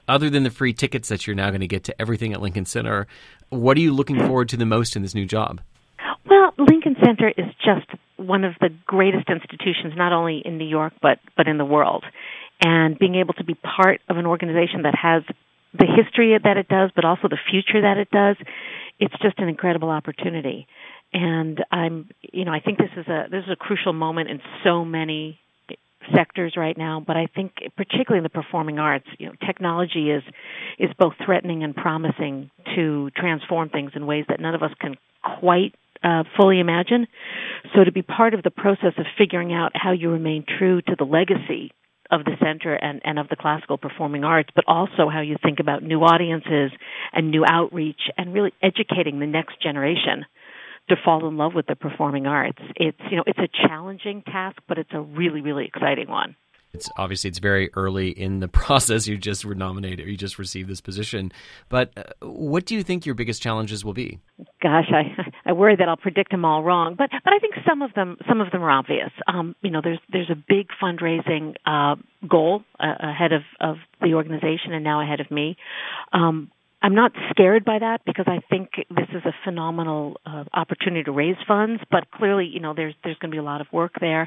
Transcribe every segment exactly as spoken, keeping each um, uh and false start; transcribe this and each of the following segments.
Other than the free tickets that you're now going to get to everything at Lincoln Center, what are you looking forward to the most in this new job? Well, Lincoln Center is just one of the greatest institutions, not only in New York, but, but in the world. And being able to be part of an organization that has the history that it does, but also the future that it does, it's just an incredible opportunity. And I'm, you know, I think this is a this is a crucial moment in so many sectors right now, but I think particularly in the performing arts, you know, technology is is both threatening and promising to transform things in ways that none of us can quite uh, fully imagine. So to be part of the process of figuring out how you remain true to the legacy of the center and, and of the classical performing arts, but also how you think about new audiences and new outreach and really educating the next generation to fall in love with the performing arts. It's, you know, it's a challenging task, but it's a really, really exciting one. It's obviously it's very early in the process. You just were nominated, or you just received this position. But uh, what do you think your biggest challenges will be? Gosh, I I worry that I'll predict them all wrong. But but I think some of them some of them are obvious. Um, you know, there's there's a big fundraising uh, goal uh, ahead of, of the organization and now ahead of me. Um, I'm not scared by that because I think this is a phenomenal uh, opportunity to raise funds, but clearly, you know, there's there's going to be a lot of work there.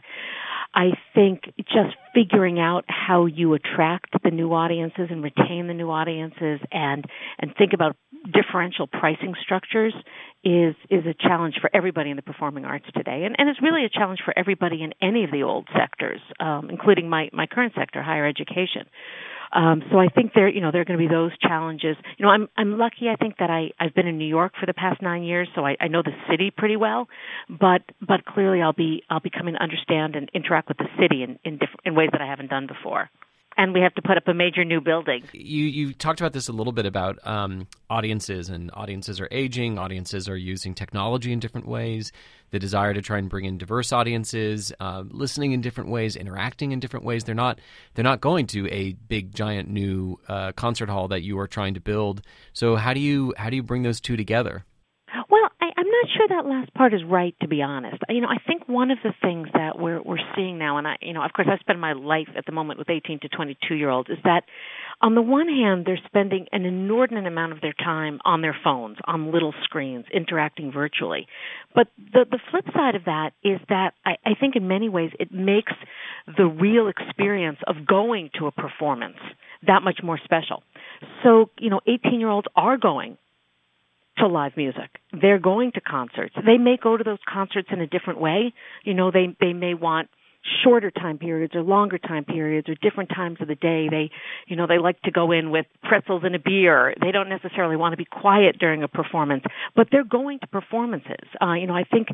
I think just figuring out how you attract the new audiences and retain the new audiences and and think about differential pricing structures is is a challenge for everybody in the performing arts today. And, and it's really a challenge for everybody in any of the old sectors, um, including my, my current sector, higher education. Um, so I think there, you know, there are going to be those challenges. You know, I'm I'm lucky. I think that I I've been in New York for the past nine years, so I, I know the city pretty well. But but clearly, I'll be I'll be coming to understand and interact with the city in in, different, in ways that I haven't done before. And we have to put up a major new building. You you talked about this a little bit about um, audiences, and audiences are aging, audiences are using technology in different ways, the desire to try and bring in diverse audiences, uh, listening in different ways, interacting in different ways. They're not they're not going to a big giant new uh, concert hall that you are trying to build. So how do you how do you bring those two together? Well, I, I'm not sure that last part is right, to be honest. You know, I think one of the things that we're we're seeing now, and I, you know, of course, I spend my life at the moment with eighteen to twenty-two year olds, is that on the one hand, they're spending an inordinate amount of their time on their phones, on little screens, interacting virtually. But the the flip side of that is that I, I think in many ways it makes the real experience of going to a performance that much more special. So, you know, eighteen year olds are going to live music. They're going to concerts. They may go to those concerts in a different way. You know, they they may want shorter time periods or longer time periods or different times of the day. They, you know, they like to go in with pretzels and a beer. They don't necessarily want to be quiet during a performance, but they're going to performances. Uh, you know, I think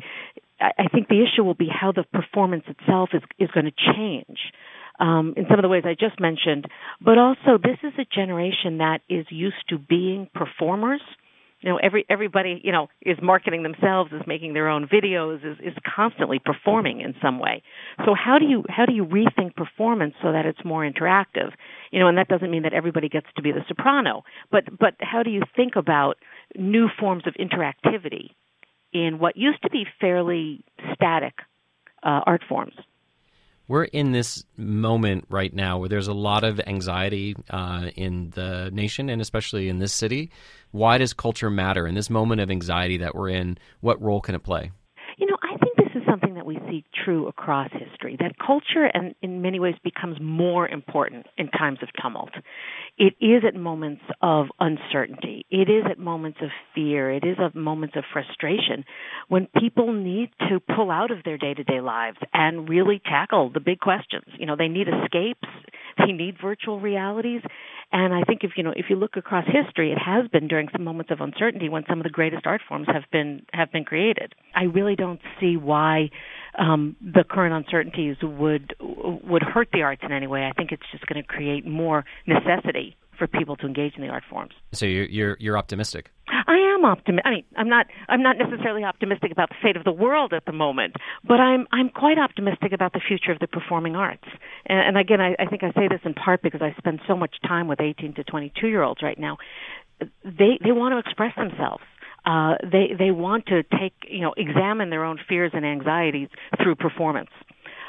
I think the issue will be how the performance itself is is going to change. Um, in some of the ways I just mentioned, but also this is a generation that is used to being performers. You know, every everybody, you know, is marketing themselves, is making their own videos, is, is constantly performing in some way. So how do you how do you rethink performance so that it's more interactive? You know, and that doesn't mean that everybody gets to be the soprano, but but how do you think about new forms of interactivity in what used to be fairly static uh, art forms? We're in this moment right now where there's a lot of anxiety uh, in the nation and especially in this city. Why does culture matter? In this moment of anxiety that we're in, what role can it play? You know, I think this is something that we see true across history, that culture and in many ways becomes more important in times of tumult. It is at moments of uncertainty. It is at moments of fear. It is at moments of frustration when people need to pull out of their day-to-day lives and really tackle the big questions. You know, they need escapes. They need virtual realities. And I think if, you know, if you look across history, it has been during some moments of uncertainty when some of the greatest art forms have been have been created. I really don't see why um, the current uncertainties would would hurt the arts in any way. I think it's just going to create more necessity for people to engage in the art forms. So you're you're, you're optimistic. I am optimistic. I mean, I'm not. I'm not necessarily optimistic about the fate of the world at the moment, but I'm. I'm quite optimistic about the future of the performing arts. And, and again, I, I think I say this in part because I spend so much time with eighteen to twenty-two year olds right now. They they want to express themselves. Uh, they they want to take you know examine their own fears and anxieties through performance.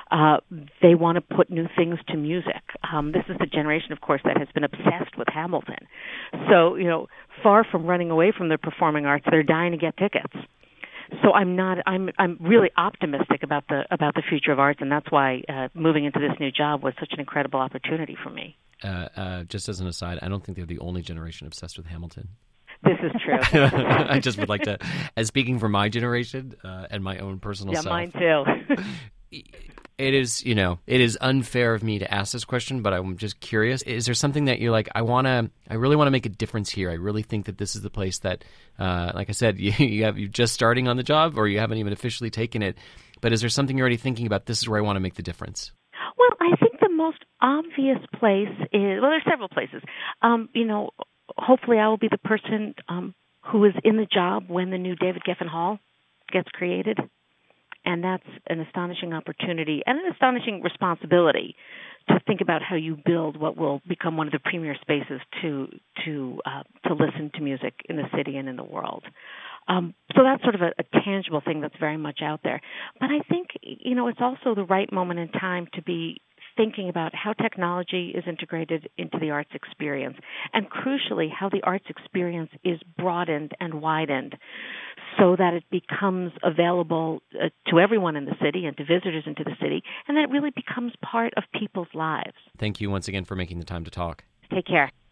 Uh, they want to put new things to music. Um, this is the generation, of course, that has been obsessed with Hamilton. So, you know, far from running away from the performing arts, they're dying to get tickets. So I'm not. I'm. I'm really optimistic about the about the future of arts, and that's why uh, moving into this new job was such an incredible opportunity for me. Uh, uh, just as an aside, I don't think they're the only generation obsessed with Hamilton. This is true. I just would like to, as speaking for my generation uh, and my own personal yeah, self. mine too. It is, you know, it is unfair of me to ask this question, but I'm just curious. Is there something that you're like, I want to, I really want to make a difference here. I really think that this is the place that, uh, like I said, you, you have, you're just starting on the job or you haven't even officially taken it. But is there something you're already thinking about? This is where I want to make the difference. Well, I think the most obvious place is, well, there's several places. Um, you know, hopefully I will be the person um, who is in the job when the new David Geffen Hall gets created. And that's an astonishing opportunity and an astonishing responsibility to think about how you build what will become one of the premier spaces to to uh, to listen to music in the city and in the world. Um, so that's sort of a, a tangible thing that's very much out there. But I think, you know, it's also the right moment in time to be thinking about how technology is integrated into the arts experience, and crucially, how the arts experience is broadened and widened so that it becomes available uh, to everyone in the city and to visitors into the city, and that it really becomes part of people's lives. Thank you once again for making the time to talk. Take care.